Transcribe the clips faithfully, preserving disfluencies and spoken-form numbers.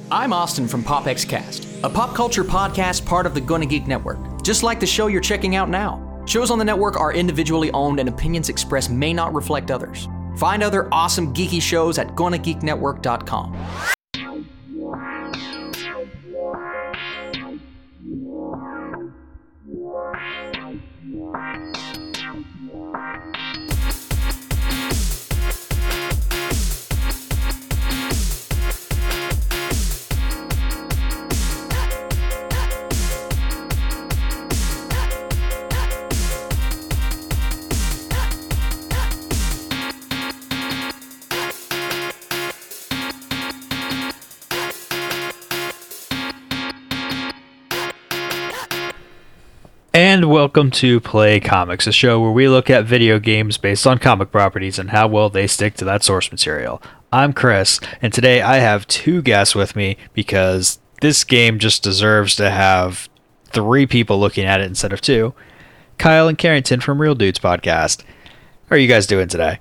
I'm Austin from PopXCast, a pop culture podcast part of the Gonna Geek Network, just like the show you're checking out now. Shows on the network are individually owned and opinions expressed may not reflect others. Find other awesome geeky shows at gonna geek network dot com. And welcome to Play Comics, a show where we look at video games based on comic properties and how well they stick to that source material. I'm Chris, and today I have two guests with me because this game just deserves to have three people looking at it instead of two. Kyle and Carrington from Real Dudes Podcast. How are you guys doing today?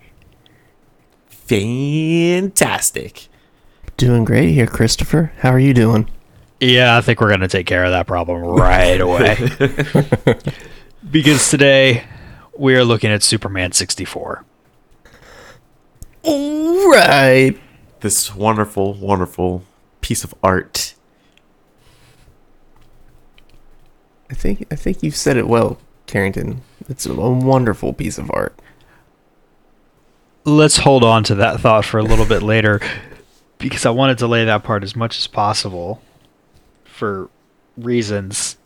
Fantastic. Doing great here, Christopher. How are you doing? Yeah, I think we're going to take care of that problem right away. Because today, we are looking at Superman sixty-four. All right. This wonderful, wonderful piece of art. I think I think you've said it well, Carrington. It's a wonderful piece of art. Let's hold on to that thought for a little bit later, because I wanted to lay that part as much as possible. For reasons.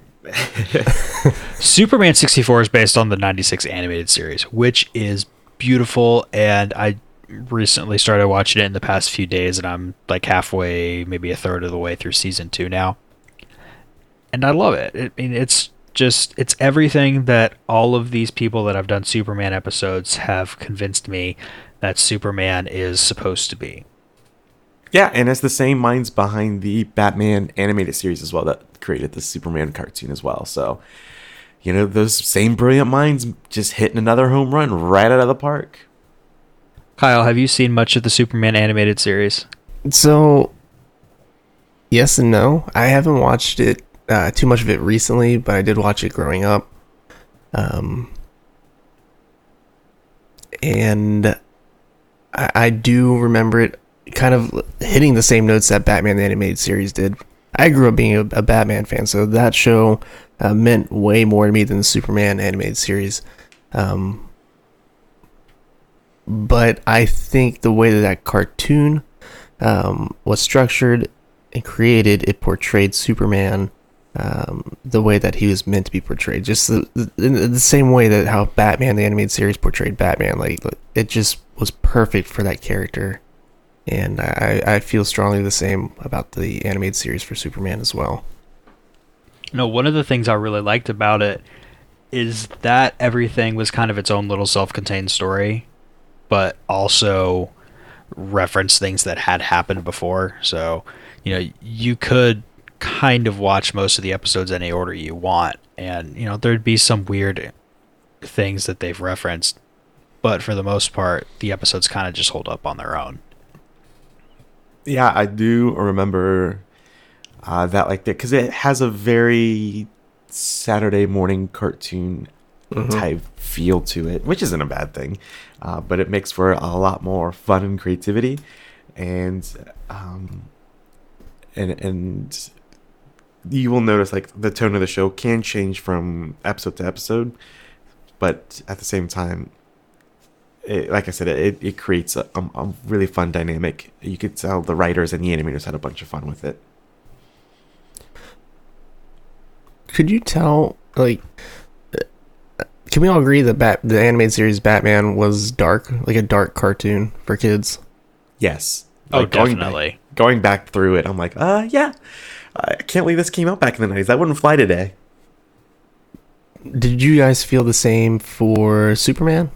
Superman sixty-four is based on the ninety-six animated series, which is beautiful, and I recently started watching it in the past few days, and I'm like halfway, maybe a third of the way through season two now. And I love it. I mean, it's just, it's everything that all of these people that have done Superman episodes have convinced me that Superman is supposed to be. Yeah, and it's the same minds behind the Batman animated series as well that created the Superman cartoon as well. So, you know, those same brilliant minds just hitting another home run right out of the park. Kyle, have you seen much of the Superman animated series? So, yes and no. I haven't watched it, uh, too much of it recently, but I did watch it growing up. Um, and I, I do remember it kind of hitting the same notes that Batman the Animated Series did. I grew up being a, a Batman fan, so that show uh, meant way more to me than the Superman Animated Series. Um, but I think the way that that cartoon um, was structured and created, it portrayed Superman um, the way that he was meant to be portrayed. Just the, the, in the same way that how Batman the Animated Series portrayed Batman. Like, it just was perfect for that character. And I, I feel strongly the same about the animated series for Superman as well. No, one of the things I really liked about it is that everything was kind of its own little self-contained story, but also referenced things that had happened before. So, you know, you could kind of watch most of the episodes in any order you want, and, you know, there'd be some weird things that they've referenced, but for the most part, the episodes kind of just hold up on their own. Yeah, I do remember uh, that like that because it has a very Saturday morning cartoon mm-hmm. type feel to it, which isn't a bad thing, uh, but it makes for a lot more fun and creativity, and um, and and you will notice like the tone of the show can change from episode to episode, but at the same time, It, like I said, it, it creates a, a, a really fun dynamic. You could tell the writers and the animators had a bunch of fun with it. Could you tell, like, can we all agree that Bat, the animated series Batman was dark, like a dark cartoon for kids? Yes. Oh, like going definitely. Back, going back through it, I'm like, uh, yeah. I can't believe this came out back in the nineties. That wouldn't fly today. Did you guys feel the same for Superman?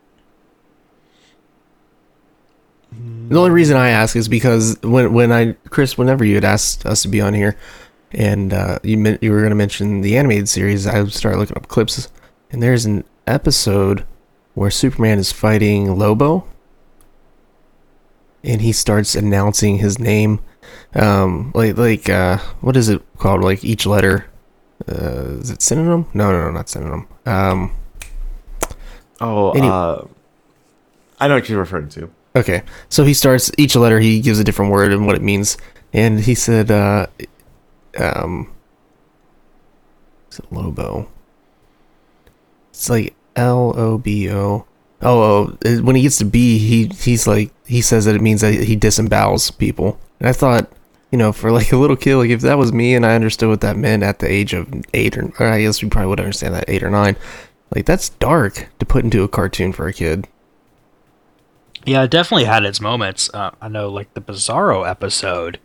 The only reason I ask is because when when I Chris, whenever you had asked us to be on here, and uh, you meant you were going to mention the animated series, I started looking up clips, and there's an episode where Superman is fighting Lobo, and he starts announcing his name Um, like like uh, what is it called? Like each letter, uh, is it synonym? No, no, no, not synonym. Um, Oh, Any- uh, I know what you're referring to. okay, so he starts each letter. He gives a different word and what it means, and he said, uh, um, is it Lobo? It's like L O B O. Oh, oh, it- when he gets to B, he he's like he says that it means that he disembowels people. And I thought, you know, for like a little kid, like if that was me and I understood what that meant at the age of eight or, or I guess we probably would understand that eight or nine. Like that's dark to put into a cartoon for a kid. Yeah, it definitely had its moments. Uh, I know, like the Bizarro episode.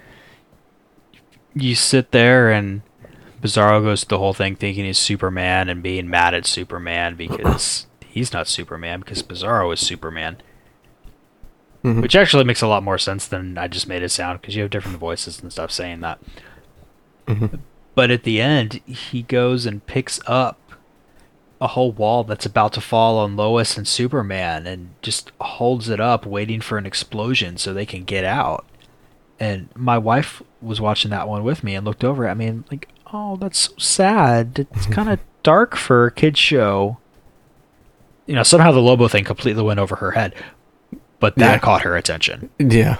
You sit there and Bizarro goes through the whole thing thinking he's Superman and being mad at Superman because he's not Superman because Bizarro is Superman. Mhm. Which actually makes a lot more sense than I just made it sound because you have different voices and stuff saying that. Mhm. But at the end, he goes and picks up a whole wall that's about to fall on Lois and Superman and just holds it up waiting for an explosion so they can get out. And my wife was watching that one with me and looked over at me and like, oh, that's so sad. It's kind of dark for a kid's show. You know, somehow the Lobo thing completely went over her head. But that Yeah. caught her attention. Yeah.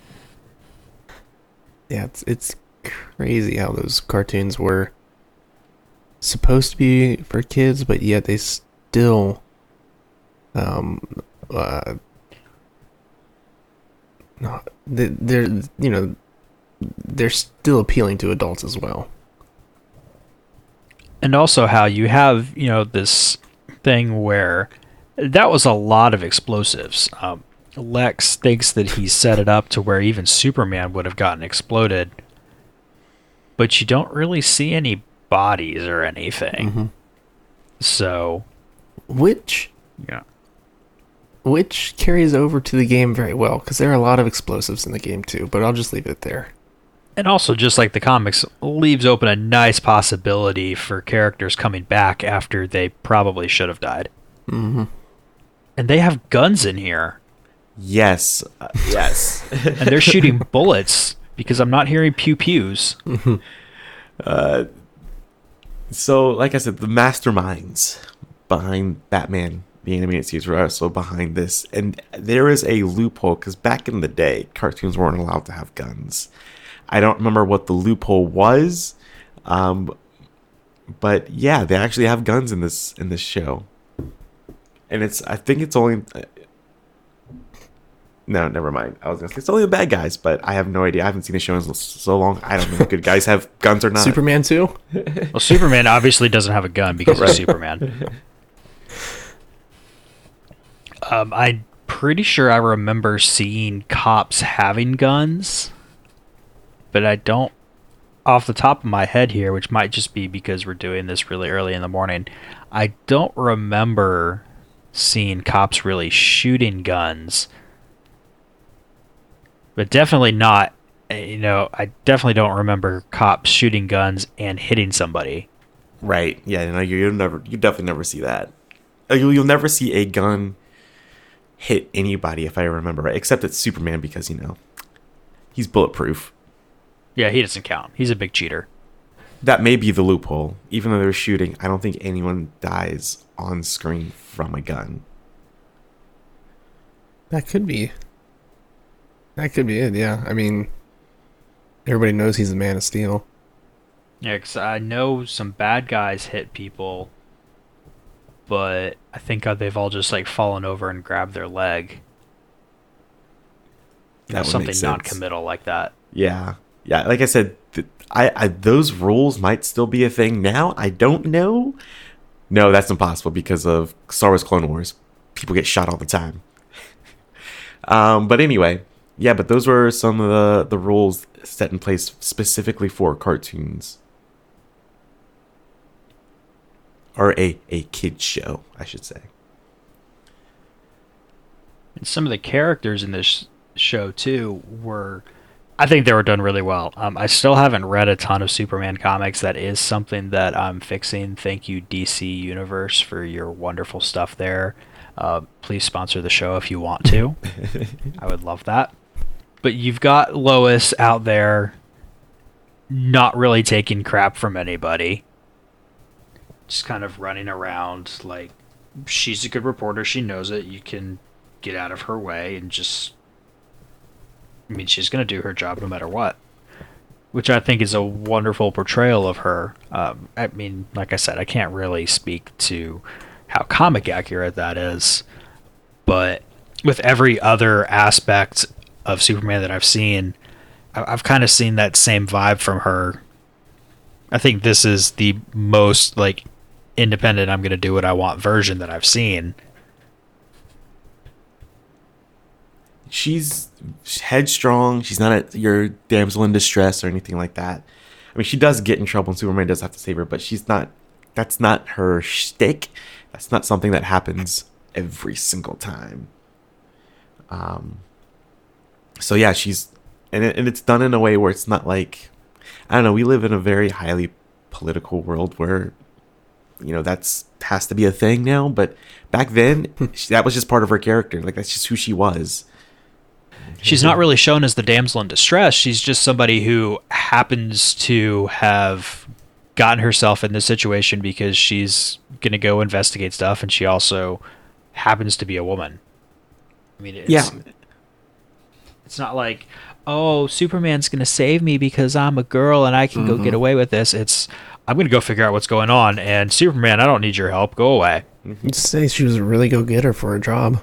Yeah, it's it's crazy how those cartoons were supposed to be for kids, but yet they still um uh no they, they're you know they're still appealing to adults as well. And also how you have, you know, this thing where that was a lot of explosives. Um, Lex thinks that he set it up to where even Superman would have gotten exploded, but you don't really see any bodies or anything. Mhm. So, Which yeah. which carries over to the game very well because there are a lot of explosives in the game too, but I'll just leave it there. And also, just like the comics, leaves open a nice possibility for characters coming back after they probably should have died. Mm-hmm. And they have guns in here. Yes, uh, yes. And they're shooting bullets because I'm not hearing pew pews. uh, so, like I said, the masterminds behind Batman, the animated series, were also behind this. And there is a loophole because back in the day, cartoons weren't allowed to have guns. I don't remember what the loophole was, um, but yeah, they actually have guns in this in this show. And it's, I think it's only. No, never mind. I was gonna say it's only the bad guys, but I have no idea. I haven't seen the show in so long. I don't know if good guys have guns or not. Superman too? Well, Superman obviously doesn't have a gun because Right. he's Superman. Um, I'm pretty sure I remember seeing cops having guns, but I don't, off the top of my head here, which might just be because we're doing this really early in the morning, I don't remember seeing cops really shooting guns. But definitely not, uh, you know, I definitely don't remember cops shooting guns and hitting somebody. Right? Yeah. No, you, you'll never. You definitely never see that. Uh, You'll, you'll never see a gun hit anybody, if I remember right, except it's Superman because you know he's bulletproof. Yeah, he doesn't count. He's a big cheater. That may be the loophole. Even though they're shooting, I don't think anyone dies on screen from a gun. That could be. That could be it, yeah. I mean, everybody knows he's the Man of Steel. Yeah, 'cause I know some bad guys hit people, but I think uh, they've all just like fallen over and grabbed their leg. You know, That would something make sense. non-committal like that. Yeah, yeah. Like I said, th- I, I those rules might still be a thing now. I don't know. No, that's impossible because of Star Wars Clone Wars. People get shot all the time. um, but anyway, yeah. But those were some of the the rules set in place specifically for cartoons, or a a kid show, I should say. And some of the characters in this show too were, I think they were done really well. Um, I still haven't read a ton of Superman comics. That is something that I'm fixing. Thank you, D C Universe, for your wonderful stuff there. Uh, please sponsor the show if you want to. I would love that. but you've got Lois out there not really taking crap from anybody. Just kind of running around like she's a good reporter. She knows it. You can get out of her way and just... I mean, she's going to do her job no matter what. Which I think is a wonderful portrayal of her. Um, I mean, like I said, I can't really speak to how comic accurate that is. But with every other aspect of Superman that I've seen, I've kind of seen that same vibe from her. I think this is the most like independent, I'm going to do what I want version that I've seen. She's headstrong. She's not a, your damsel in distress or anything like that. I mean, she does get in trouble and Superman does have to save her, but she's not, that's not her shtick. That's not something that happens every single time. Um, so yeah, she's, and, it, and it's done in a way where it's not like, I don't know, we live in a very highly political world where, you know, that's has to be a thing now. But back then, she, that was just part of her character. Like, that's just who she was. She's not really shown as the damsel in distress. She's just somebody who happens to have gotten herself in this situation because she's going to go investigate stuff, and she also happens to be a woman. I mean, it's, yeah. It's not like, oh, Superman's going to save me because I'm a girl and I can mm-hmm. go get away with this. It's, I'm going to go figure out what's going on, and Superman, I don't need your help. Go away. You'd say she was a really go-getter for a job.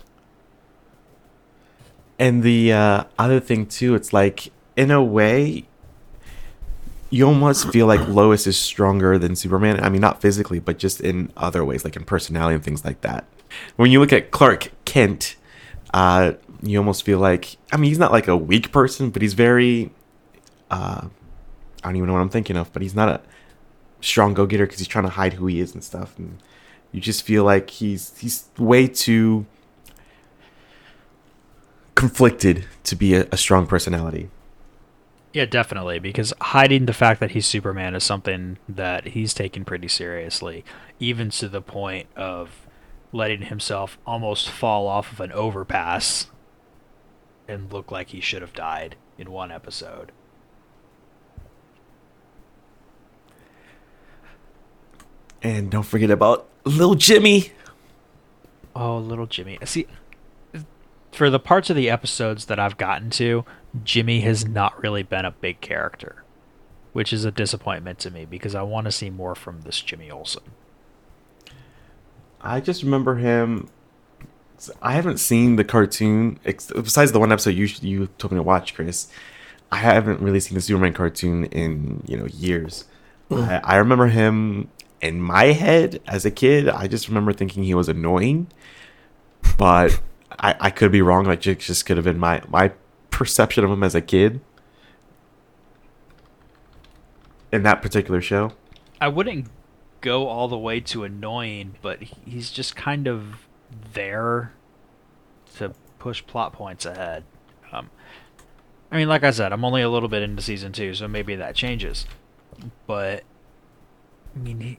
And the uh, other thing, too, it's like, in a way, you almost feel like Lois is stronger than Superman. I mean, not physically, but just in other ways, like in personality and things like that. When you look at Clark Kent, uh, you almost feel like, I mean, he's not like a weak person, but he's very, uh, I don't even know what I'm thinking of, but he's not a strong go-getter because he's trying to hide who he is and stuff. And you just feel like he's he's way too conflicted to be a, a strong personality. Yeah, definitely, because hiding the fact that he's Superman is something that he's taken pretty seriously, even to the point of letting himself almost fall off of an overpass and look like he should have died in one episode. And don't forget about little Jimmy. Oh, little Jimmy. See, for the parts of the episodes that I've gotten to, Jimmy has not really been a big character, which is a disappointment to me because I want to see more from this Jimmy Olsen. I just remember him. I haven't seen the cartoon besides the one episode you you told me to watch, Chris. I haven't really seen the Superman cartoon in you know years. Mm. I, I remember him in my head as a kid. I just remember thinking he was annoying, but I, I could be wrong. Like, it just could have been my my perception of him as a kid in that particular show. I wouldn't go all the way to annoying, but he's just kind of there to push plot points ahead. Um, I mean, like I said, I'm only a little bit into season two, so maybe that changes. But I mean, he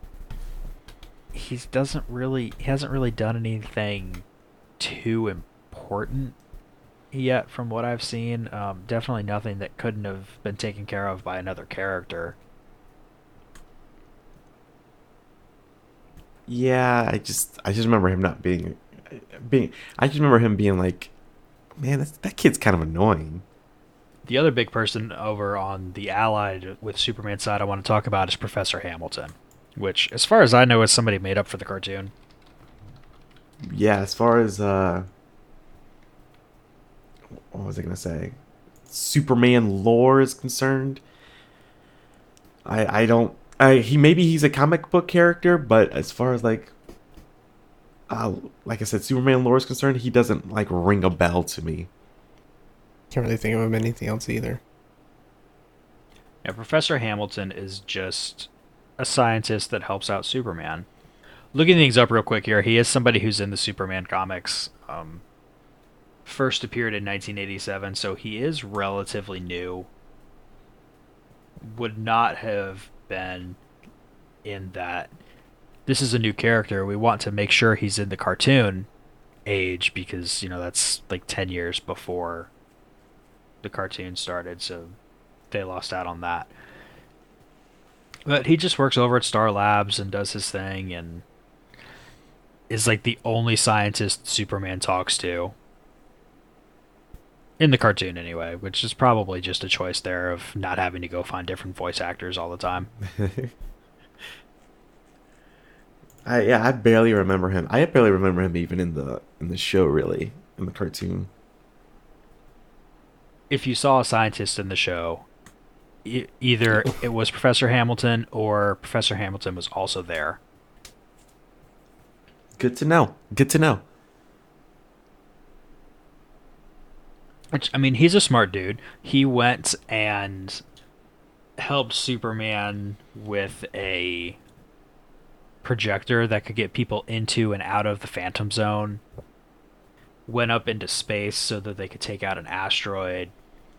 he doesn't really he hasn't really done anything too important yet from what I've seen. Um, definitely nothing that couldn't have been taken care of by another character. Yeah, I just I just remember him not being being I just remember him being like, man, that's, that kid's kind of annoying. The other big person over on the allied with Superman side I want to talk about is Professor Hamilton, which, as far as I know, is somebody made up for the cartoon. Yeah, as far as uh what was I gonna say? Superman lore is concerned, I I don't I he maybe he's a comic book character, but as far as like uh like I said, Superman lore is concerned, he doesn't like ring a bell to me. Can't really think of anything else either. Yeah, Professor Hamilton is just a scientist that helps out Superman. Looking things up real quick here, he is somebody who's in the Superman comics. Um, first appeared in nineteen eighty-seven, so he is relatively new. Would not have been in that. This is a new character. We want to make sure he's in the cartoon age because, you know, that's like ten years before the cartoon started, so they lost out on that. But he just works over at Star Labs and does his thing and is like the only scientist Superman talks to. In the cartoon anyway, which is probably just a choice there of not having to go find different voice actors all the time. I yeah, I barely remember him. I barely remember him even in the in the show, really, in the cartoon. If you saw a scientist in the show, e- either it was Professor Hamilton or Professor Hamilton was also there. Good to know. Good to know. Which, I mean, he's a smart dude. He went and helped Superman with a projector that could get people into and out of the Phantom Zone. Went up into space so that they could take out an asteroid.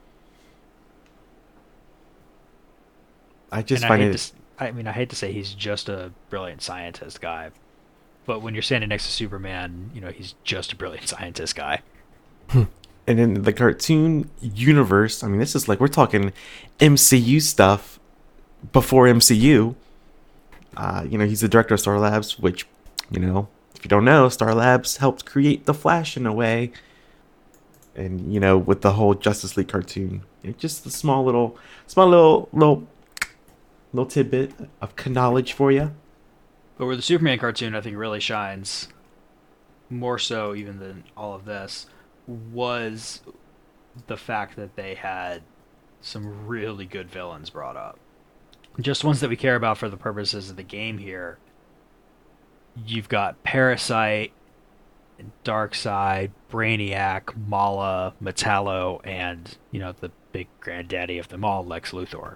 I just And find I it. hate to, s- I mean, I hate to say he's just a brilliant scientist guy, but when you're standing next to Superman, you know, he's just a brilliant scientist guy. And in the cartoon universe, I mean, this is like we're talking M C U stuff before M C U. Uh, you know, he's the director of Star Labs, which, you know, if you don't know, Star Labs helped create the Flash in a way. And you know, with the whole Justice League cartoon, it's just a small little, small little, little, little tidbit of knowledge for you. But where the Superman cartoon, I think, really shines, more so even than all of this, was the fact that they had some really good villains brought up. Just ones that we care about for the purposes of the game here. You've got Parasite, Darkseid, Brainiac, Mala, Metallo, and, you know, the big granddaddy of them all, Lex Luthor.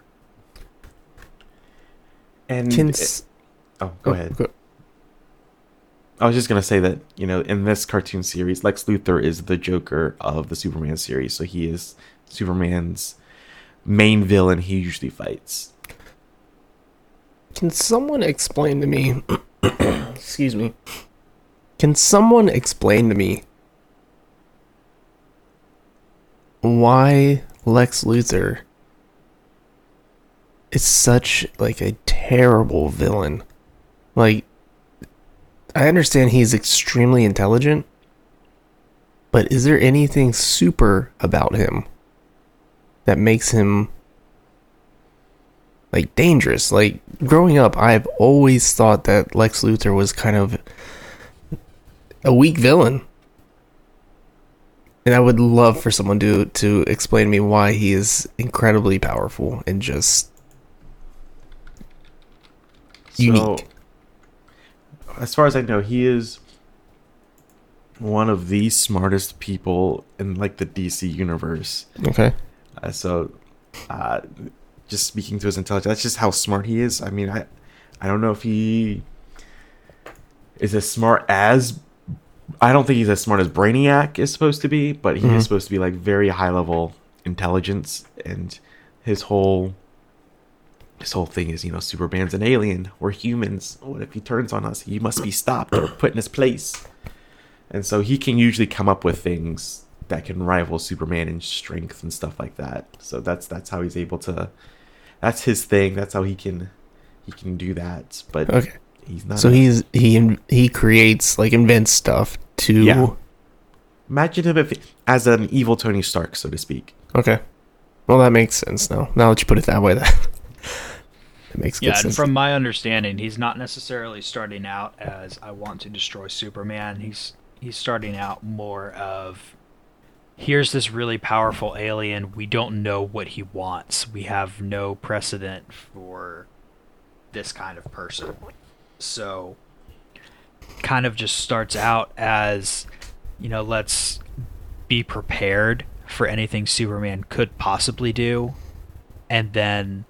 And Can it- s- oh, go oh, ahead. go- I was just gonna say that, you know, in this cartoon series, Lex Luthor is the Joker of the Superman series, so he is Superman's main villain he usually fights. Can someone explain to me? Excuse me. Can someone explain to me why Lex Luthor is such like a terrible villain? Like, I understand he's extremely intelligent, but is there anything super about him that makes him like dangerous? Like, growing up, I've always thought that Lex Luthor was kind of a weak villain. And I would love for someone to to explain to me why he is incredibly powerful and just unique. So, as far as I know, he is one of the smartest people in like the D C universe. Okay. Uh, so, uh, just speaking to his intelligence, that's just how smart he is. I mean, I, I don't know if he is as smart as. I don't think he's as smart as Brainiac is supposed to be, but he Mhm. is supposed to be like very high level intelligence, and his whole his whole thing is, you know, Superman's an alien. We're humans. What if he turns on us? He must be stopped or put in his place. And so he can usually come up with things that can rival Superman in strength and stuff like that. So that's that's how he's able to. That's his thing. That's how he can he can do that. But Okay. he's not. So a- he's he in- he creates like invents stuff to Yeah. Imagine him if as an evil Tony Stark, so to speak. Okay. Well, that makes sense now. Now that you put it that way, that it makes good Yeah, and sense. from my understanding, he's not necessarily starting out as I want to destroy Superman. He's he's starting out more of here's this really powerful alien. We don't know what he wants. We have no precedent for this kind of person. So kind of just starts out as, you know, let's be prepared for anything Superman could possibly do, and then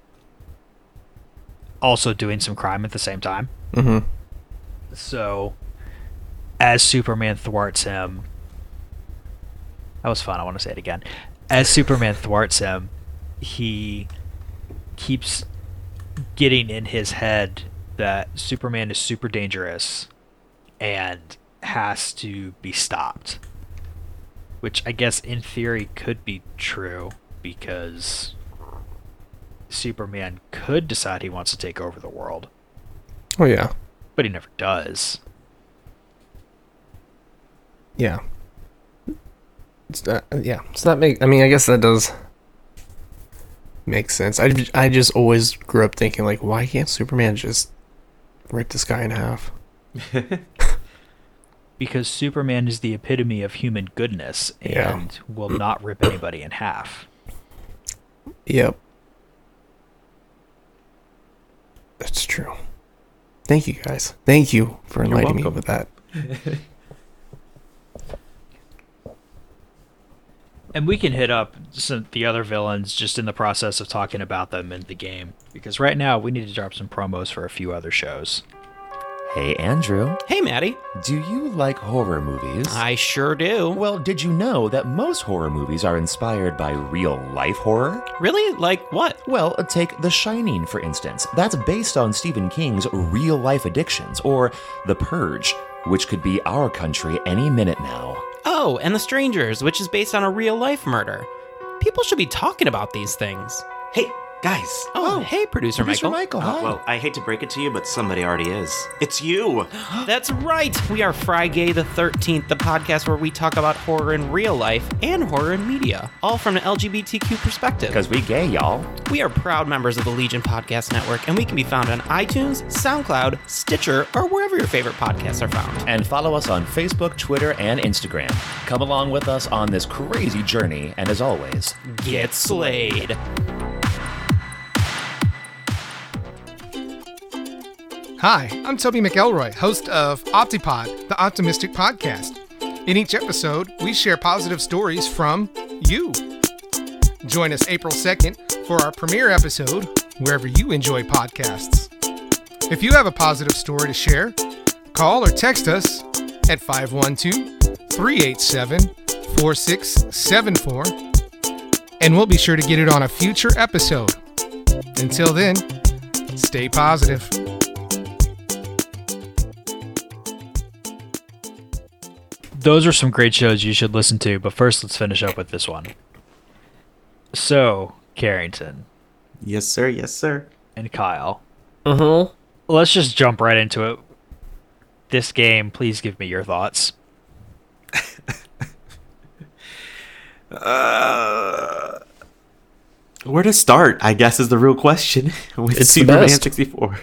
also doing some crime at the same time. hmm So as Superman thwarts him, that was fun, I want to say it again. As Superman thwarts him, he keeps getting in his head that Superman is super dangerous and has to be stopped. Which I guess in theory could be true. because Superman could decide he wants to take over the world, Oh yeah, but he never does. yeah. It's not, yeah. So that make. I mean, I guess that does make sense. I, I just always grew up thinking like, why can't Superman just rip this guy in half? Because Superman is the epitome of human goodness and Yeah. will not rip anybody in half. Yep. That's true. Thank you guys. Thank you for You're enlightening me welcome. with that. And we can hit up some the other villains just in the process of talking about them in the game. Because right now we need to drop some promos for a few other shows. Hey, Andrew, Hey, Maddie. do you like horror movies? I sure do. Well, did you know that most horror movies are inspired by real-life horror? Really? Like what? Well, take The Shining, for instance. That's based on Stephen King's real-life addictions, or The Purge, which could be our country any minute now. Oh, and The Strangers, which is based on a real-life murder. People should be talking about these things. Hey, guys. Oh, hey, Producer, Producer Michael. Michael, Uh, hi. well, I hate to break it to you, but somebody already is. It's you. That's right. We are Friday the thirteenth, the podcast where we talk about horror in real life and horror in media, all from an L G B T Q perspective. Because we gay, y'all. We are proud members of the Legion Podcast Network, and we can be found on iTunes, SoundCloud, Stitcher, or wherever your favorite podcasts are found. And follow us on Facebook, Twitter, and Instagram. Come along with us on this crazy journey, and as always, Get slayed. Hi, I'm Toby McElroy, host of Optipod, the Optimistic Podcast. In each episode, we share positive stories from you. Join us April second for our premiere episode, wherever you enjoy podcasts. If you have a positive story to share, call or text us at five one two, three eight seven, four six seven four, and we'll be sure to get it on a future episode. Until then, stay positive. Those are some great shows you should listen to, but first let's finish up with this one. So, Carrington Yes, sir. Yes, sir. and Kyle, Uh-huh. let's just jump right into it. This game, please give me your thoughts. Uh, where to start, I guess, is the real question with It's the Superman best. sixty-four.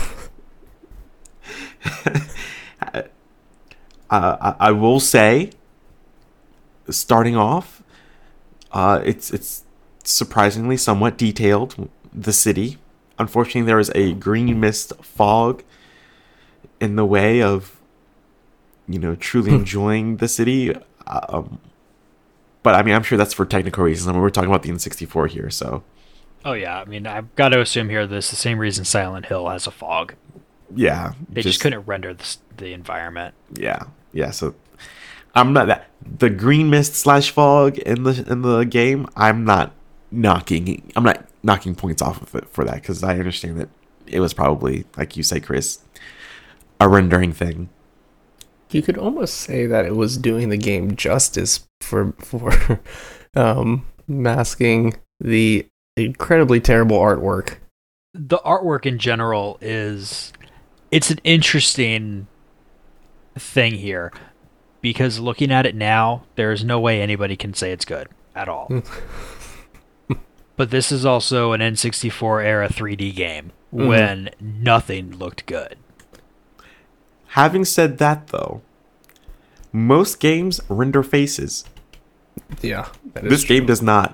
uh, I, I will say, starting off, uh, it's it's surprisingly somewhat detailed. The city, unfortunately, there is a green mist fog in the way of, you know, truly enjoying the city. Um, but I mean, I'm sure that's for technical reasons. I mean, we're talking about the N sixty-four here, so Oh yeah, I mean, I've got to assume here this is the same reason Silent Hill has a fog. yeah, They just, couldn't render the, s- the environment. Yeah, yeah. So I'm not that the green mist slash fog in the in the game. I'm not knocking. I'm not knocking points off of it for that because I understand that it was probably, like you say, Chris, a rendering thing. You could almost say that it was doing the game justice for for um, masking the incredibly terrible artwork. The artwork in general is it's an interesting thing here because looking at it now, there's no way anybody can say it's good at all. But this is also an N sixty-four era three D game Mhm. when nothing looked good. Having said that, though, most games render faces. Yeah, that is This game true. does not.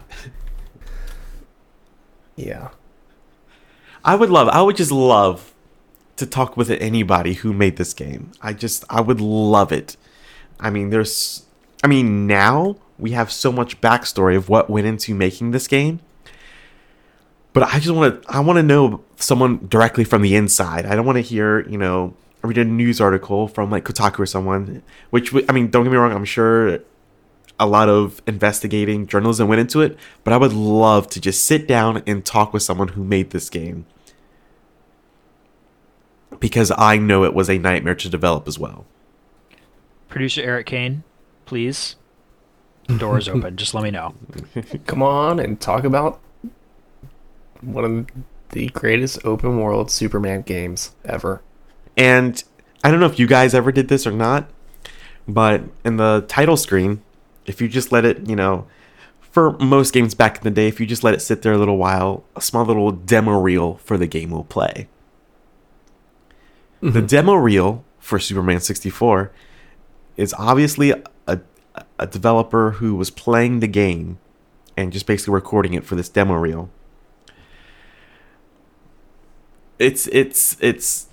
Yeah. I would love. I would just love to talk with anybody who made this game. I just. I would love it. I mean, there's. I mean, now we have so much backstory of what went into making this game. But I just want to. I want to know someone directly from the inside. I don't want to hear, you know, read a news article from like Kotaku or someone. Which w- I mean, don't get me wrong. I'm sure a lot of investigating journalism went into it. But I would love to just sit down and talk with someone who made this game, because I know it was a nightmare to develop as well. Producer Eric Kane, please. The door is open. Just let me know. Come on and talk about one of the greatest open world Superman games ever. And I don't know if you guys ever did this or not, but in the title screen, if you just let it, you know, for most games back in the day, if you just let it sit there a little while, a small little demo reel for the game will play. Mm-hmm. The demo reel for Superman sixty-four is obviously a, a developer who was playing the game and just basically recording it for this demo reel. It's, it's, it's,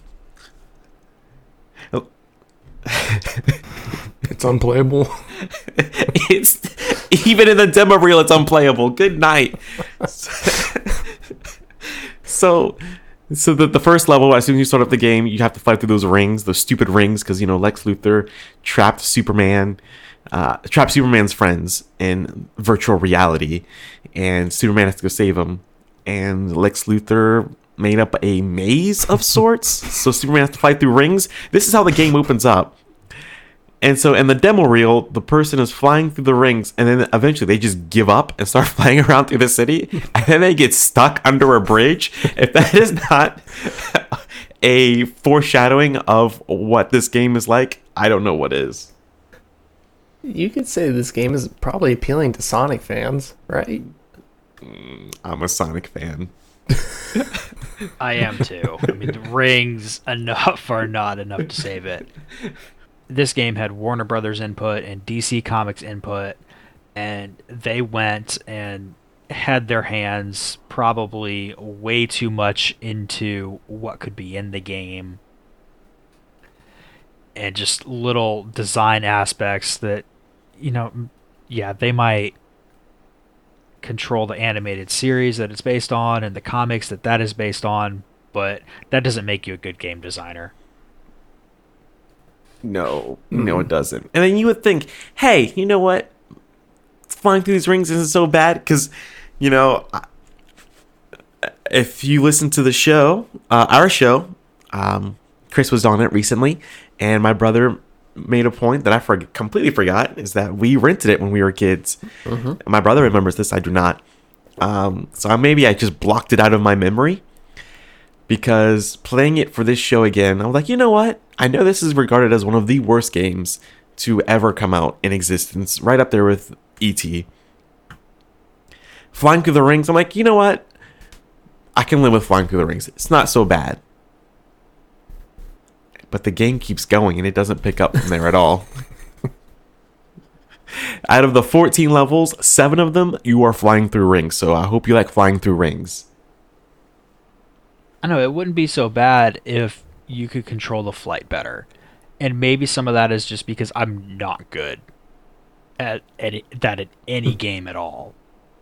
it's unplayable. It's even in the demo reel, it's unplayable. Good night. so, so the the first level, as soon as you start up the game, you have to fight through those rings, those stupid rings, because you know Lex Luthor trapped Superman, uh, trapped Superman's friends in virtual reality, and Superman has to go save them. And Lex Luthor made up a maze of sorts, so Superman has to fight through rings. This is how the game opens up. And so in the demo reel, the person is flying through the rings, and then eventually they just give up and start flying around through the city, and then they get stuck under a bridge. If that is not a foreshadowing of what this game is like, I don't know what is. You could say this game is probably appealing to Sonic fans, right? Mm, I'm a Sonic fan. I am too. I mean, the rings enough are not enough to save it. This game had Warner Brothers input and D C Comics input, and they went and had their hands probably way too much into what could be in the game, and just little design aspects that, you know, yeah, they might control the animated series that it's based on and the comics that that is based on, but that doesn't make you a good game designer. No, mm-hmm. no, it doesn't. And then you would think, hey, you know what? Flying through these rings isn't so bad because, you know, if you listen to the show, uh, our show, um, Chris was on it recently, and my brother made a point that I for- completely forgot, is that we rented it when we were kids. Mm-hmm. My brother remembers this, I do not. Um, so maybe I just blocked it out of my memory, because playing it for this show again, I was like, you know what? I know this is regarded as one of the worst games to ever come out in existence, right up there with E T. Flying through the rings, I'm like, you know what? I can live with flying through the rings. It's not so bad. But the game keeps going, and it doesn't pick up from there at all. Out of the fourteen levels, seven of them, you are flying through rings. So I hope you like flying through rings. I know, it wouldn't be so bad if you could control the flight better. And maybe some of that is just because I'm not good at any, that at any game at all.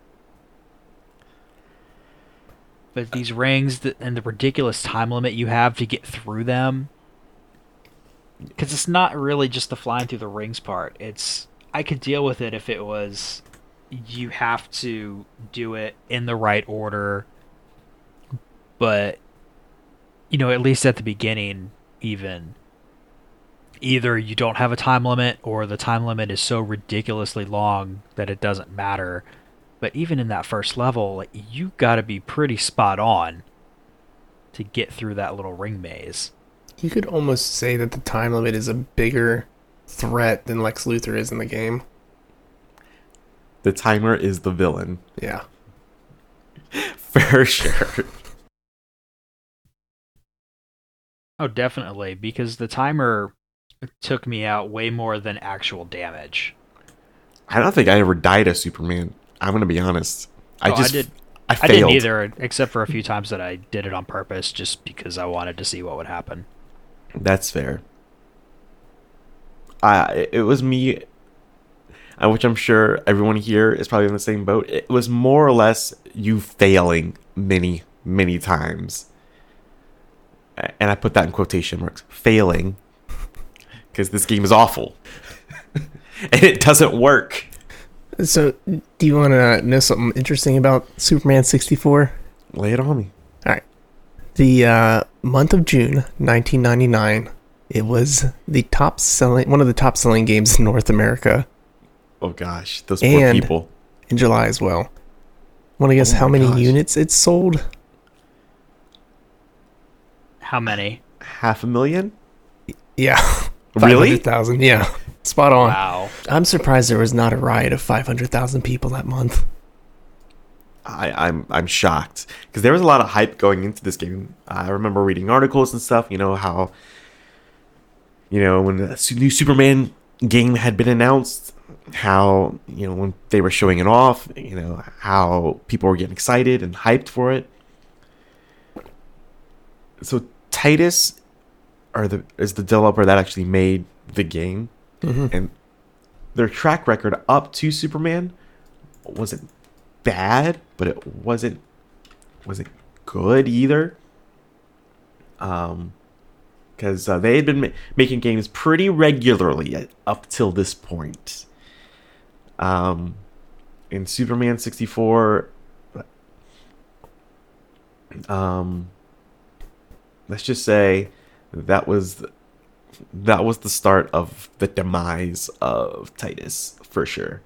But these rings that, and the ridiculous time limit you have to get through them, because it's not really just the flying through the rings part. It's, I could deal with it if it was you have to do it in the right order, but, you know, at least at the beginning, even, either you don't have a time limit or the time limit is so ridiculously long that it doesn't matter. But even in that first level, like, you gotta be pretty spot on to get through that little ring maze. You could almost say that the time limit is a bigger threat than Lex Luthor is in the game. The timer is the villain. Yeah. For sure. Oh, definitely, because the timer took me out way more than actual damage. I don't think I ever died as Superman. I'm going to be honest. I oh, just, I, did, I failed. I didn't either, except for a few times that I did it on purpose just because I wanted to see what would happen. That's fair. Uh, it was me, uh, which I'm sure everyone here is probably in the same boat. It was more or less you failing many, many times. And I put that in quotation marks. Failing. Because this game is awful. And it doesn't work. So, do you want to know something interesting about Superman sixty-four? Lay it on me. All right. The uh, month of June, nineteen ninety-nine, it was the top selling, one of the top selling games in North America. Oh gosh, those poor And- people. in July as well. Want to guess Oh how my many gosh. units it sold? How many? Half a million? Yeah. Really? five hundred thousand. Yeah. Spot on. Wow. I'm surprised there was not a riot of five hundred thousand people that month. I, I'm I'm shocked because there was a lot of hype going into this game. I remember reading articles and stuff. You know how, you know, when the su- new Superman game had been announced, how you know when they were showing it off, you know how people were getting excited and hyped for it. So Titus, are the is the developer that actually made the game, Mhm. and their track record up to Superman wasn't bad, but it wasn't wasn't good either. Um, because uh, they had been ma- making games pretty regularly at, up till this point. Um, in Superman sixty-four, um, let's just say that was that was the start of the demise of Titus for sure.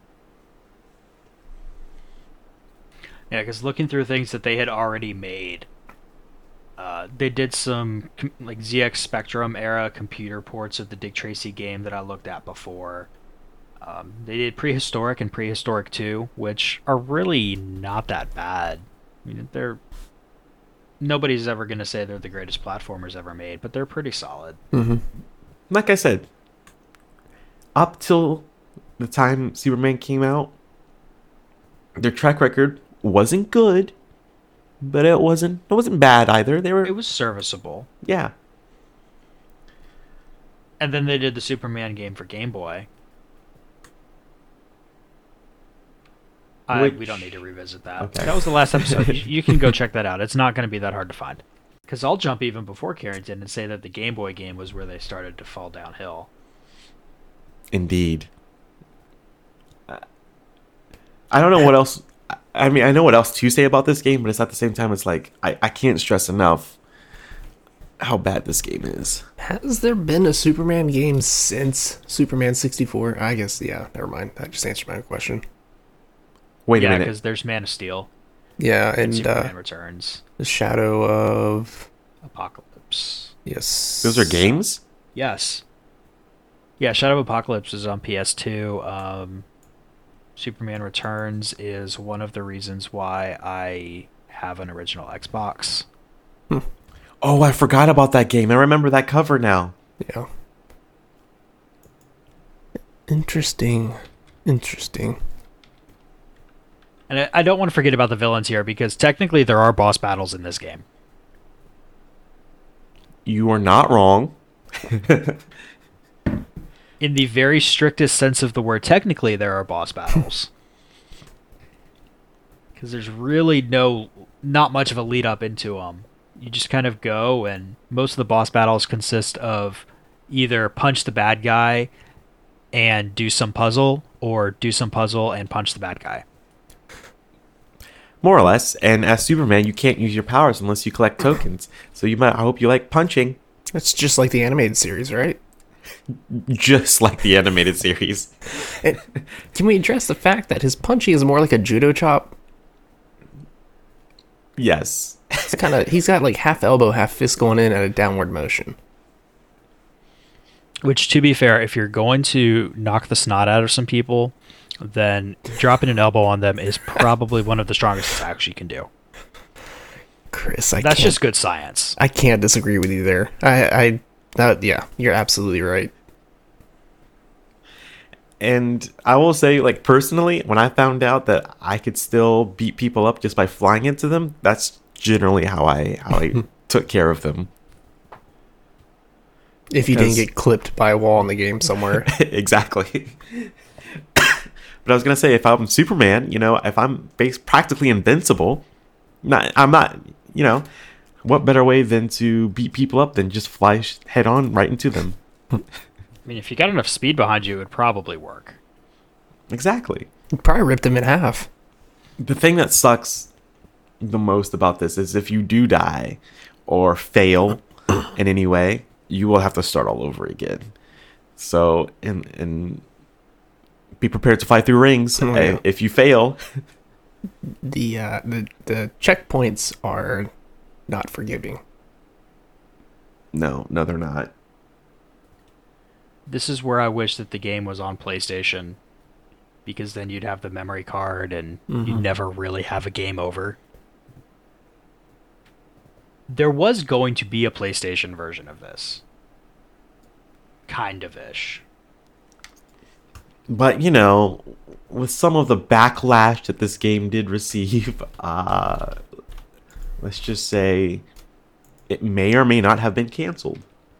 Yeah, because looking through things that they had already made, uh, they did some com- like Z X Spectrum era computer ports of the Dick Tracy game that I looked at before. Um, they did Prehistoric and Prehistoric two, which are really not that bad. I mean, they're nobody's ever going to say they're the greatest platformers ever made, but they're pretty solid. Mm-hmm. Like I said, up till the time Superman came out, their track record wasn't good, but it wasn't it wasn't bad either. They were It was serviceable. yeah. And then they did the Superman game for Game Boy. I, Which- we don't need to revisit that. Okay. That was the last episode. you, you can go check that out. It's not going to be that hard to find. Because I'll jump even before Carrington and say that the Game Boy game was where they started to fall downhill. Indeed. I don't know what else. I mean, I know what else to say about this game, but it's at the same time, it's like I, I can't stress enough how bad this game is. Has there been a Superman game since Superman sixty-four? I guess, yeah, never mind. That just answered my question. Wait yeah, a minute. because there's Man of Steel, Yeah, and and uh, Superman Returns, the Shadow of... Apocalypse. Yes. Those are games? Yes. Yeah, Shadow of Apocalypse is on P S two. Um, Superman Returns is one of the reasons why I have an original Xbox. Oh, I forgot about that game. I remember that cover now. Yeah. Interesting. Interesting. And I, I don't want to forget about the villains here, because technically there are boss battles in this game. You are not wrong. In the very strictest sense of the word, technically there are boss battles. Because there's really no, not much of a lead up into them. You just kind of go, and most of the boss battles consist of either punch the bad guy and do some puzzle, or do some puzzle and punch the bad guy. More or less. And as Superman, you can't use your powers unless you collect tokens. So you might. I hope you like punching, It's just like the animated series, right? just like the animated series. And can we address the fact that his punching is more like a judo chop? Yes. It's kind of he's got like half elbow, half fist going in at a downward motion. Which, to be fair, if you're going to knock the snot out of some people, then dropping an elbow on them is probably one of the strongest attacks you can do. Chris, I That's can't, just good science. I can't disagree with you there. I, I, that, yeah, you're absolutely right. And I will say, like, personally, when I found out that I could still beat people up just by flying into them, that's generally how I how I took care of them. If you didn't Because- get clipped by a wall in the game somewhere. Exactly. But I was gonna say, if I'm Superman, you know, if I'm bas- practically invincible, not I'm not, you know, what better way than to beat people up than just fly sh- head on right into them? I mean, if you got enough speed behind you, it would probably work. Exactly. You probably ripped him in half. The thing that sucks the most about this is if you do die or fail in any way, you will have to start all over again. So, in in be prepared to fight through rings. Oh, yeah. If you fail, The uh, the the checkpoints are not forgiving. no, no, they're not. This is where I wish that the game was on PlayStation, because then you'd have the memory card and Mhm. you'd never really have a game over. There was going to be a PlayStation version of this. Kind of ish. But, you know, with some of the backlash that this game did receive, uh, let's just say it may or may not have been canceled.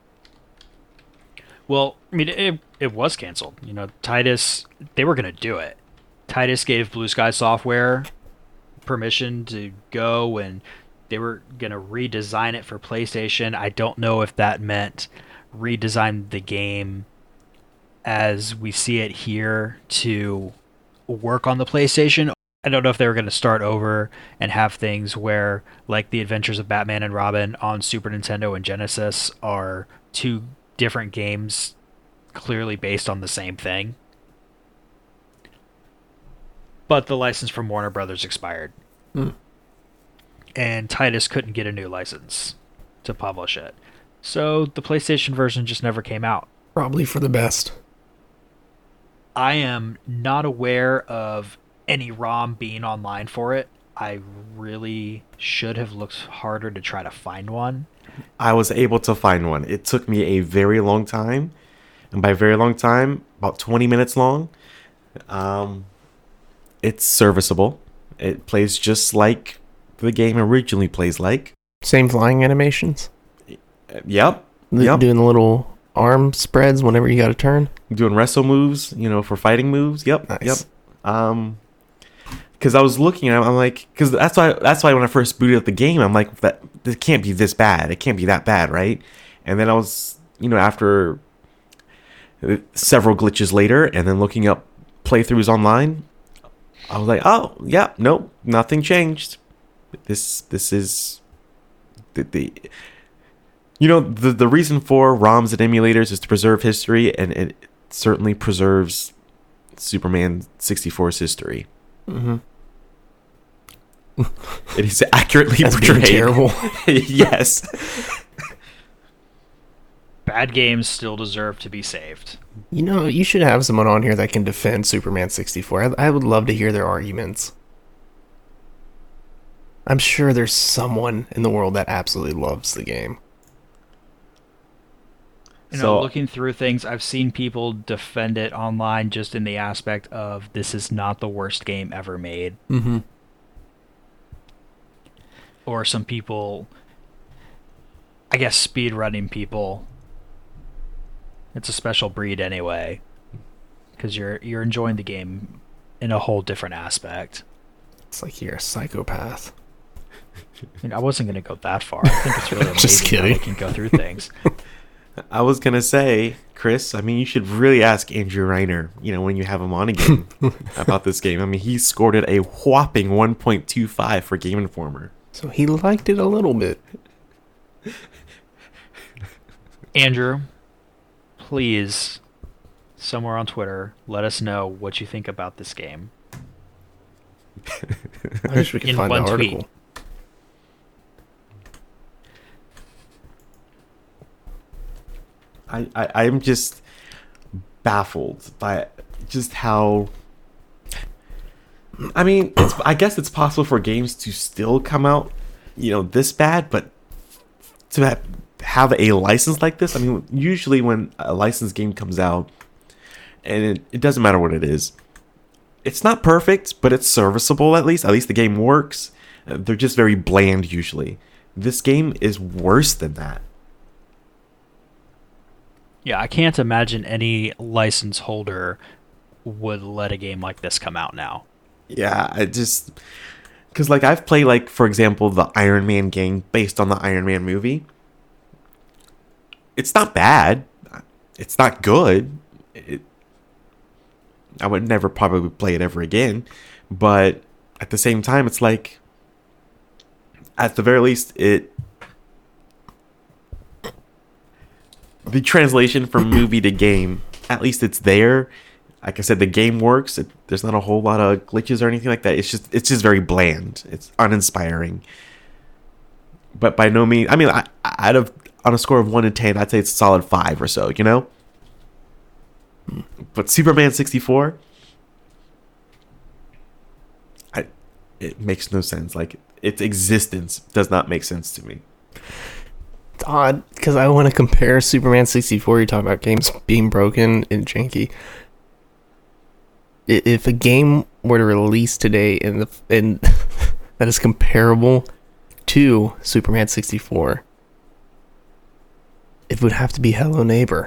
Well, I mean, it, it was canceled. You know, Titus, they were going to do it. Titus gave Blue Sky Software permission to go, and they were going to redesign it for PlayStation. I don't know if that meant redesign the game as we see it here to work on the PlayStation. I don't know if they were going to start over and have things where, like, the Adventures of Batman and Robin on Super Nintendo and Genesis are two different games clearly based on the same thing. But the license from Warner Brothers expired. Hmm. And Titus couldn't get a new license to publish it. So the PlayStation version just never came out. Probably for the best. I am not aware of any ROM being online for it. I really should have looked harder to try to find one. I was able to find one. It took me a very long time. And by very long time, about twenty minutes long. Um, it's serviceable. It plays just like the game originally plays like. Same flying animations. Yep. The, Yep. Doing the little arm spreads whenever you got to turn. Doing wrestle moves, you know, for fighting moves. Yep. Nice. Yep. Um, because I was looking at it, I'm like, because that's why that's why when I first booted up the game, I'm like, that it can't be this bad. It can't be that bad, right? And then I was, you know, after several glitches later, and then looking up playthroughs online, I was like, oh yeah, nope, nothing changed. This this is the, the you know the the reason for ROMs and emulators is to preserve history, and it certainly preserves Superman sixty-four's history. Mm-hmm. It is accurately That's being portrayed. terrible. Yes. Bad games still deserve to be saved. You know, you should have someone on here that can defend Superman sixty-four. I, I would love to hear their arguments. I'm sure there's someone in the world that absolutely loves the game. You know, So- looking through things, I've seen people defend it online just in the aspect of this is not the worst game ever made. Mm-hmm. Or some people, I guess, speedrunning people. It's a special breed anyway, because you're you're enjoying the game in a whole different aspect. It's like you're a psychopath. I mean, I wasn't going to go that far. I think it's really amazing Just how kidding. they can go through things. I was gonna say, Chris, I mean, you should really ask Andrew Reiner, you know, when you have him on again about this game. I mean, he scored it a whopping one point two five for Game Informer. So he liked it a little bit. Andrew, please, somewhere on Twitter, let us know what you think about this game. I wish we could In find the one tweet. article. I, I I'm just baffled by just how. I mean, it's, I guess it's possible for games to still come out, you know, this bad, but to have, have a license like this, I mean, usually when a licensed game comes out, and it, it doesn't matter what it is, it's not perfect, but it's serviceable at least. At least the game works. Uh, They're just very bland usually. This game is worse than that. Yeah, I can't imagine any license holder would let a game like this come out now. Yeah, I just because like I've played like for example the Iron Man game based on the Iron Man movie. It's not bad. It's not good. It, I would never probably play it ever again, but at the same time, it's like at the very least it the translation from movie to game, at least it's there. Like I said, the game works. It, there's not a whole lot of glitches or anything like that. It's just it's just very bland. It's uninspiring. But by no means, I mean, I, out of on a score of one to ten, I'd say it's a solid five or so. You know. But Superman sixty-four, I it makes no sense. Like its existence does not make sense to me. It's odd because I want to compare Superman sixty-four. You're talking about games being broken and janky. If a game were to release today and the and that is comparable to Superman sixty-four, it would have to be Hello Neighbor.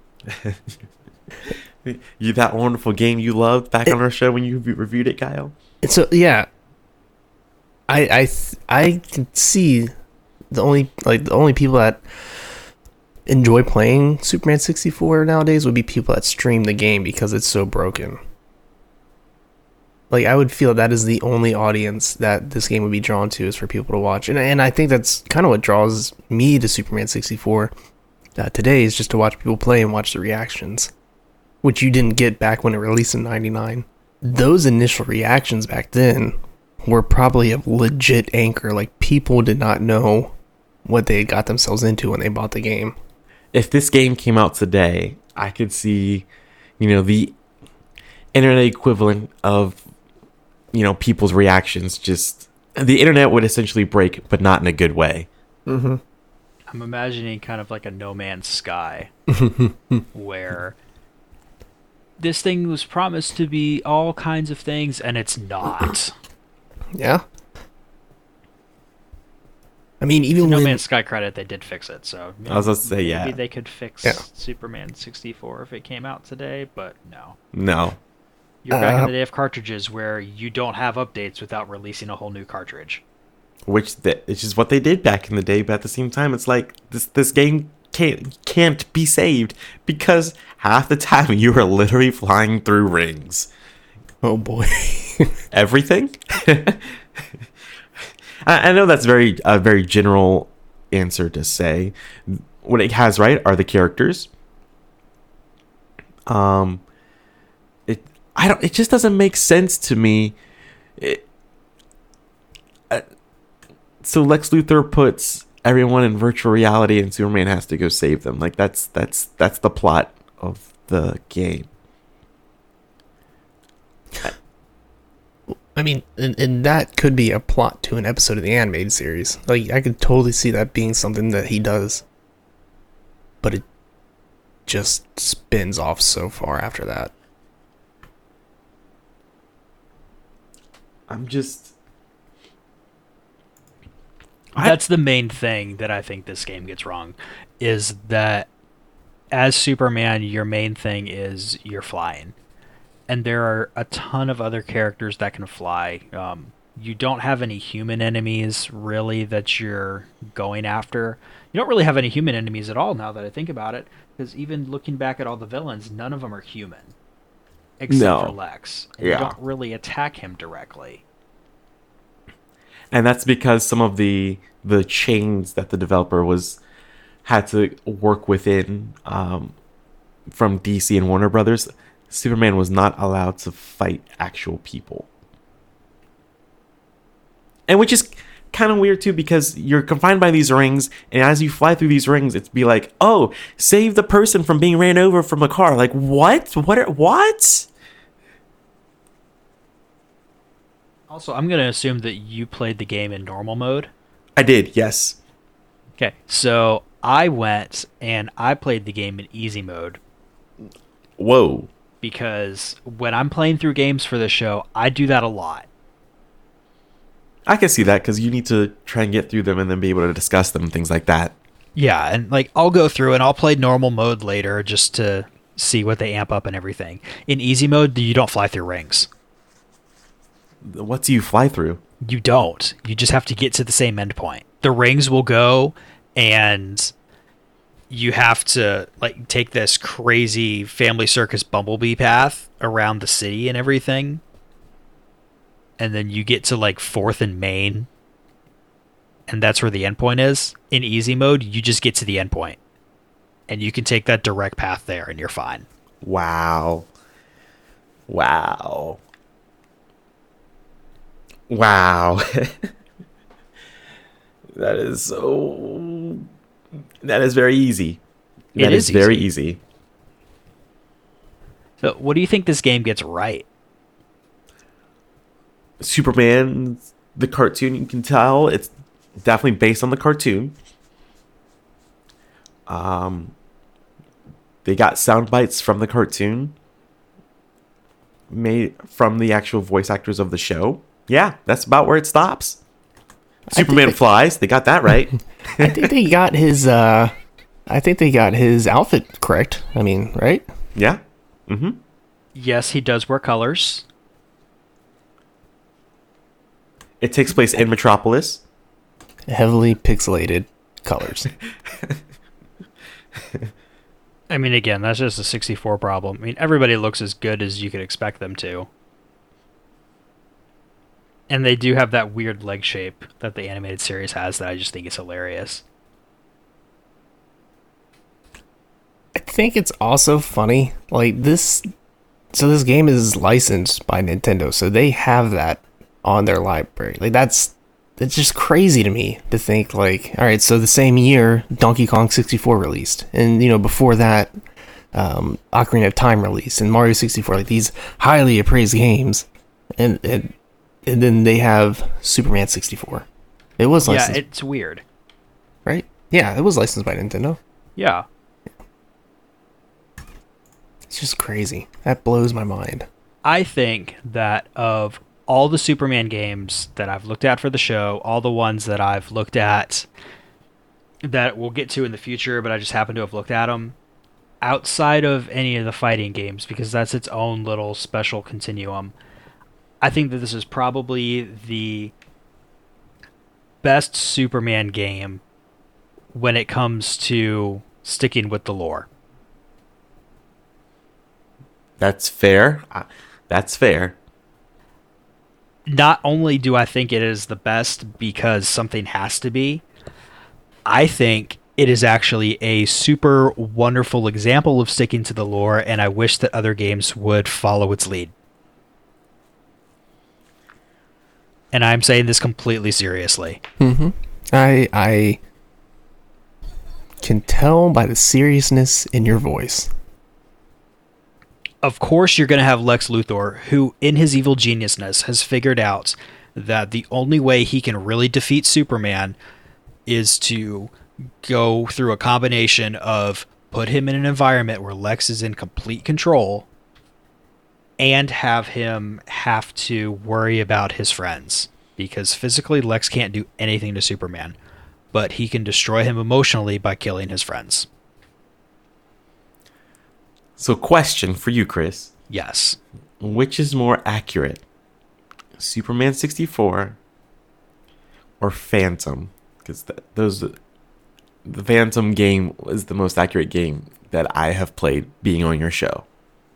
You that wonderful game you loved back it, on our show when you reviewed it, Kyle. So yeah, I I I can see the only like the only people that enjoy playing Superman sixty-four nowadays would be people that stream the game because it's so broken. Like, I would feel that is the only audience that this game would be drawn to, is for people to watch. And and I think that's kind of what draws me to Superman sixty-four uh, today, is just to watch people play and watch the reactions, which you didn't get back when it released in ninety-nine. Those initial reactions back then were probably a legit anchor. Like, people did not know what they had got themselves into when they bought the game. If this game came out today, I could see, you know, the internet equivalent of, you know, people's reactions. Just the internet would essentially break, but not in a good way. Mm-hmm. I'm imagining kind of like a No Man's Sky, where this thing was promised to be all kinds of things, and it's not. Yeah. I mean, even to No when... Man's Sky credit, they did fix it. So I was going to say, yeah, maybe they could fix yeah. Superman sixty-four if it came out today, but no. No. You're back Uh, in the day of cartridges where you don't have updates without releasing a whole new cartridge. Which the, which is what they did back in the day, but at the same time, it's like this this game can't can't be saved because half the time you are literally flying through rings. Oh boy. Everything? I, I know that's very a very general answer to say. What it has right are the characters. Um, it I don't. It just doesn't make sense to me. It, uh, so Lex Luthor puts everyone in virtual reality, and Superman has to go save them. Like that's that's that's the plot of the game. I mean, and, and that could be a plot to an episode of the animated series. Like, I could totally see that being something that he does. But it just spins off so far after that. I'm just... That's the main thing that I think this game gets wrong, is that as Superman, your main thing is you're flying. And there are a ton of other characters that can fly. Um, you don't have any human enemies, really, that you're going after. You don't really have any human enemies at all, now that I think about it. Because even looking back at all the villains, none of them are human. Except No. for Lex. And Yeah. you don't really attack him directly. And that's because some of the the chains that the developer was had to work within um, from D C and Warner Brothers, Superman was not allowed to fight actual people. And which is kind of weird too, because you're confined by these rings, and as you fly through these rings, it's be like, oh, save the person from being ran over from a car. Like, what? What? Are, what? Also, I'm going to assume that you played the game in normal mode. I did, yes. Okay, so I went and I played the game in easy mode. Whoa. Because when I'm playing through games for the show, I do that a lot. I can see that, because you need to try and get through them and then be able to discuss them and things like that. Yeah, and like I'll go through and I'll play normal mode later just to see what they amp up and everything. In easy mode, you don't fly through rings. What do you fly through? You don't. You just have to get to the same endpoint. The rings will go, and you have to like take this crazy Family Circus Bumblebee path around the city and everything. And then you get to like fourth and Main, and that's where the endpoint is. In easy mode, you just get to the endpoint, and you can take that direct path there, and you're fine. Wow. Wow. Wow. That is so... That is very easy. That It is, is very easy. easy. So, what do you think this game gets right? Superman, the cartoon, you can tell it's definitely based on the cartoon. Um, they got sound bites from the cartoon, made from the actual voice actors of the show. Yeah, that's about where it stops. Superman they- flies. They got that right. I think they got his. Uh, I think they got his outfit correct. I mean, right? Yeah. Mm-hmm. Yes, he does wear colors. It takes place in Metropolis. Heavily pixelated colors. I mean, again, that's just a sixty-four problem. I mean, everybody looks as good as you could expect them to. And they do have that weird leg shape that the animated series has that I just think is hilarious. I think it's also funny. Like this. So this game is licensed by Nintendo, so they have that on their library. Like that's that's just crazy to me to think like, all right, so the same year Donkey Kong sixty-four released, and you know before that, um, Ocarina of Time released, and Mario sixty-four, like these highly appraised games, and and, and then they have Superman sixty-four. It was Yeah, licensed, it's weird. right? Yeah, it was licensed by Nintendo. Yeah. It's just crazy. That blows my mind. I think that of all the Superman games that I've looked at for the show, all the ones that I've looked at that we'll get to in the future, but I just happen to have looked at them, outside of any of the fighting games, because that's its own little special continuum, I think that this is probably the best Superman game when it comes to sticking with the lore. That's fair. Uh, That's fair. Not only do I think it is the best because something has to be, I think it is actually a super wonderful example of sticking to the lore, and I wish that other games would follow its lead. And I'm saying this completely seriously. Mm-hmm. I I can tell by the seriousness in your voice. Of course you're going to have Lex Luthor, who in his evil geniusness has figured out that the only way he can really defeat Superman is to go through a combination of put him in an environment where Lex is in complete control and have him have to worry about his friends. Because physically Lex can't do anything to Superman, but he can destroy him emotionally by killing his friends. So, question for you, Chris. Yes. Which is more accurate? Superman sixty-four or Phantom? Because th- those the Phantom game was the most accurate game that I have played being on your show.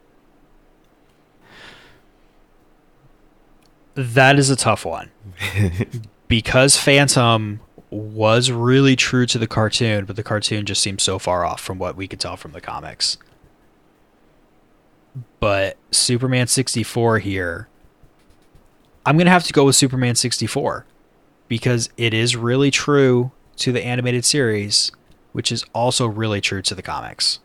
That is a tough one. Because Phantom was really true to the cartoon, but the cartoon just seems so far off from what we could tell from the comics. But Superman sixty-four here, I'm going to have to go with Superman sixty-four because it is really true to the animated series, which is also really true to the comics.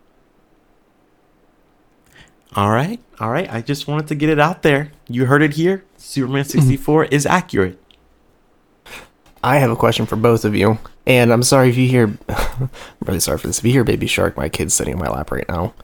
All right. All right. I just wanted to get it out there. You heard it here. Superman sixty-four is accurate. I have a question for both of you, and I'm sorry if you hear. I'm really sorry for this. If you hear Baby Shark, my kid's sitting in my lap right now.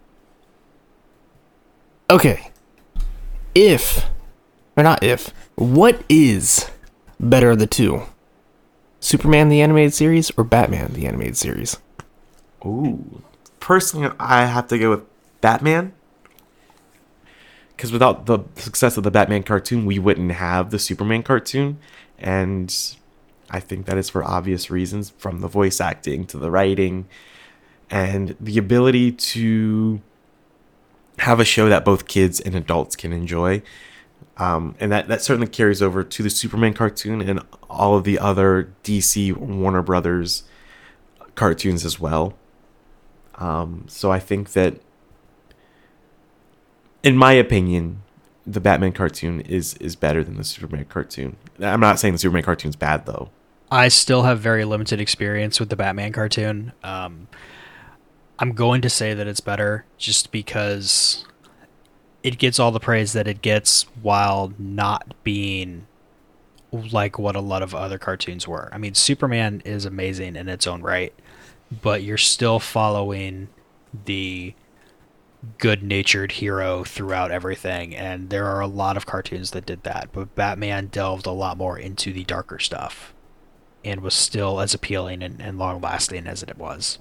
Okay. If, or not if, what is better of the two? Superman the animated series or Batman the animated series? Ooh. Personally, I have to go with Batman. Because without the success of the Batman cartoon, we wouldn't have the Superman cartoon. And I think that is for obvious reasons, from the voice acting to the writing and the ability to have a show that both kids and adults can enjoy. Um, and that, that certainly carries over to the Superman cartoon and all of the other D C Warner Brothers cartoons as well. Um, so I think that in my opinion, the Batman cartoon is is better than the Superman cartoon. I'm not saying the Superman cartoon's bad though. I still have very limited experience with the Batman cartoon. Um, I'm going to say that it's better just because it gets all the praise that it gets while not being like what a lot of other cartoons were. I mean, Superman is amazing in its own right, but you're still following the good-natured hero throughout everything, and there are a lot of cartoons that did that, but Batman delved a lot more into the darker stuff and was still as appealing and, and long-lasting as it was.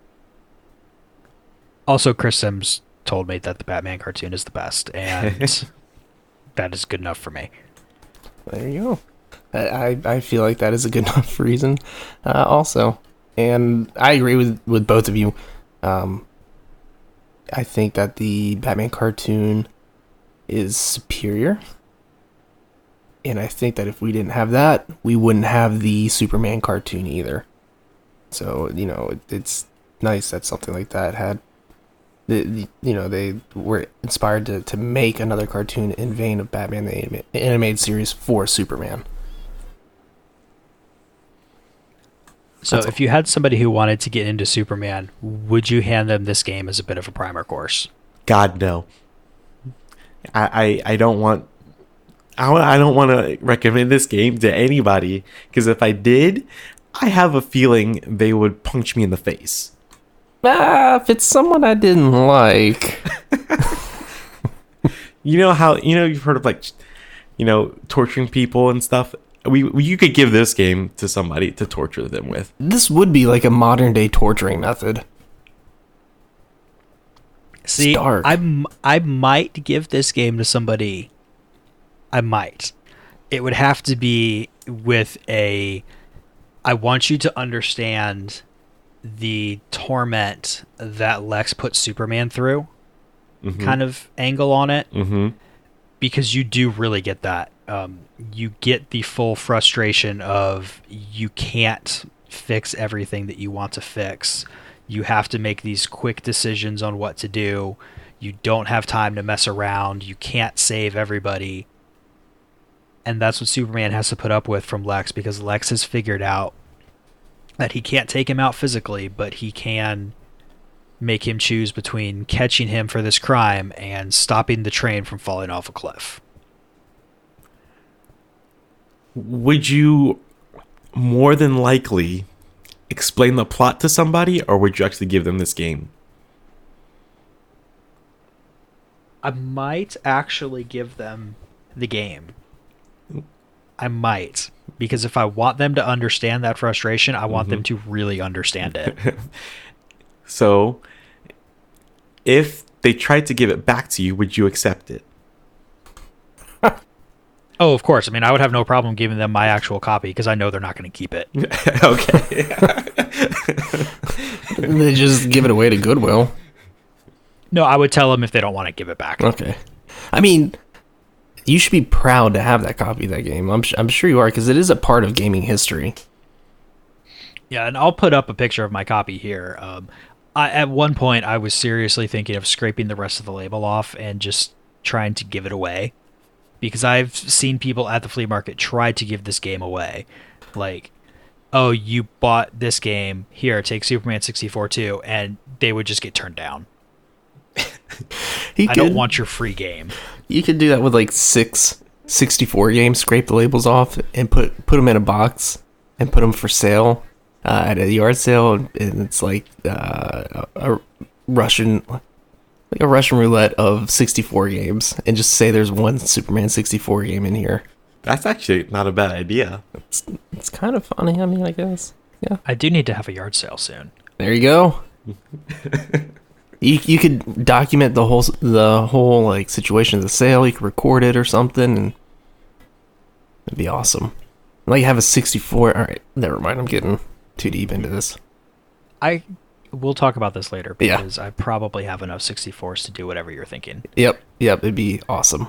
Also, Chris Sims told me that the Batman cartoon is the best, and that is good enough for me. There you go. I, I, I feel like that is a good enough reason uh, also. And I agree with, with both of you. Um, I think that the Batman cartoon is superior. And I think that if we didn't have that, we wouldn't have the Superman cartoon either. So, you know, it, it's nice that something like that had, the, the you know, they were inspired to, to make another cartoon in vein of Batman, the anima- animated series for Superman. So That's if you had somebody who wanted to get into Superman, would you hand them this game as a bit of a primer course? God, no. I I, I don't want I, I don't want to recommend this game to anybody, because if I did, I have a feeling they would punch me in the face. Ah, if it's someone I didn't like. You know how, you know, you've heard of like, you know, torturing people and stuff. We, we you could give this game to somebody to torture them with. This would be like a modern day torturing method. See, Stark. I m- I might give this game to somebody. I might. It would have to be with a, I want you to understand the torment that Lex put Superman through, Mm-hmm. kind of angle on it, Mm-hmm. because you do really get that. Um, you get the full frustration of you can't fix everything that you want to fix. You have to make these quick decisions on what to do. You don't have time to mess around. You can't save everybody. And that's what Superman has to put up with from Lex, because Lex has figured out that he can't take him out physically, but he can make him choose between catching him for this crime and stopping the train from falling off a cliff. Would you more than likely explain the plot to somebody, or would you actually give them this game? I might actually give them the game. I might. Because if I want them to understand that frustration, I want Mm-hmm. them to really understand it. So, if they tried to give it back to you, would you accept it? Oh, of course. I mean, I would have no problem giving them my actual copy because I know they're not going to keep it. Okay. They just give it away to Goodwill. No, I would tell them if they don't want to give it back. Okay. I mean, you should be proud to have that copy of that game. I'm, I'm sure you are, because it is a part of gaming history. Yeah, and I'll put up a picture of my copy here. Um, I, at one point, I was seriously thinking of scraping the rest of the label off and just trying to give it away. Because I've seen people at the flea market try to give this game away. Like, oh, you bought this game, here, take Superman sixty-four too, and they would just get turned down. He I could, don't want your free game. You could do that with like six sixty-four games, scrape the labels off, and put put them in a box and put them for sale uh, at a yard sale, and it's like uh, a, a Russian, like a Russian roulette of sixty-four games, and just say there's one Superman sixty-four game in here. That's actually not a bad idea. It's it's kind of funny. I mean, I guess. Yeah. I do need to have a yard sale soon. There you go. You you could document the whole the whole like situation of the sale. You could record it or something, and it'd be awesome. Like have a sixty-four. All right, never mind. I'm getting too deep into this. I we'll talk about this later Yeah. because I probably have enough sixty-fours to do whatever you're thinking. Yep, yep. It'd be awesome.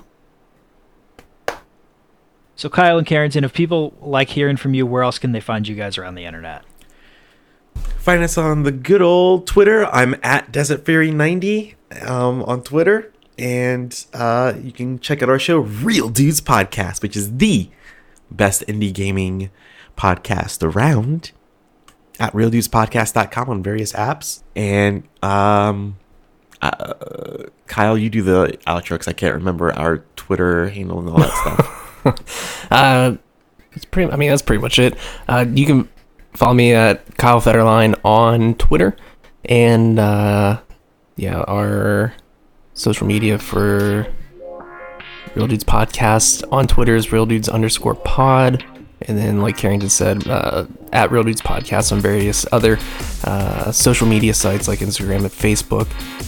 So Kyle and Carrington, if people like hearing from you, where else can they find you guys around the internet? Find us on the good old Twitter. I'm at Desert Fury ninety um, on Twitter. And uh, you can check out our show, Real Dudes Podcast, which is the best indie gaming podcast around, at real dudes podcast dot com on various apps. And um, uh, Kyle, you do the outro because I can't remember our Twitter handle and all that stuff. uh, it's pretty. I mean, that's pretty much it. Uh, you can follow me at Kyle Federline on Twitter, and uh, yeah, our social media for Real Dudes Podcast on Twitter is Real Dudes underscore pod. And then, like Carrington said, uh, at Real Dudes Podcast on various other uh, social media sites like Instagram and Facebook.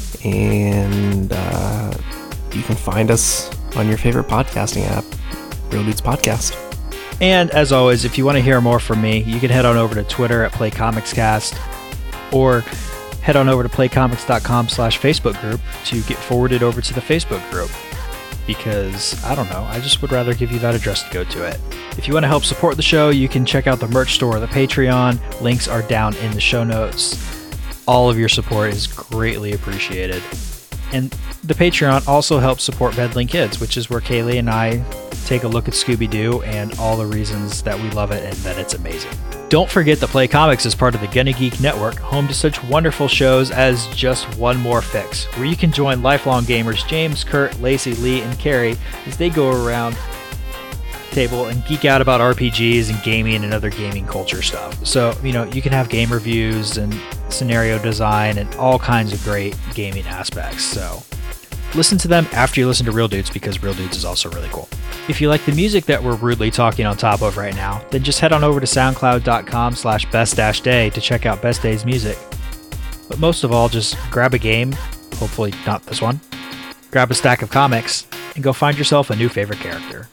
And uh, you can find us on your favorite podcasting app, Real Dudes Podcast. And as always, if you want to hear more from me, you can head on over to Twitter at PlayComicsCast, or head on over to playcomics.com slash Facebook group to get forwarded over to the Facebook group. Because, I don't know, I just would rather give you that address to go to it. If you want to help support the show, you can check out the merch store or the Patreon. Links are down in the show notes. All of your support is greatly appreciated. And the Patreon also helps support Meddling Kids, which is where Kaylee and I take a look at Scooby-Doo and all the reasons that we love it and that it's amazing. Don't forget that Play Comics is part of the Gonna Geek Network, home to such wonderful shows as Just One More Fix, where you can join lifelong gamers James, Kurt, Lacey, Lee, and Carrie as they go around table and geek out about R P Gs and gaming and other gaming culture stuff. So, you know, you can have game reviews and scenario design and all kinds of great gaming aspects. So listen to them after you listen to Real Dudes, because Real Dudes is also really cool. If you like the music that we're rudely talking on top of right now, then just head on over to soundcloud.com slash best dash day to check out Best Day's music. But most of all, just grab a game, hopefully not this one, grab a stack of comics, and go find yourself a new favorite character.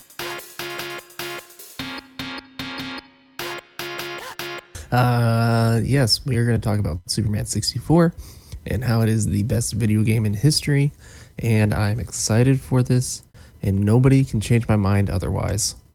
Uh, yes, we are going to talk about Superman sixty-four and how it is the best video game in history, and I'm excited for this, and nobody can change my mind otherwise.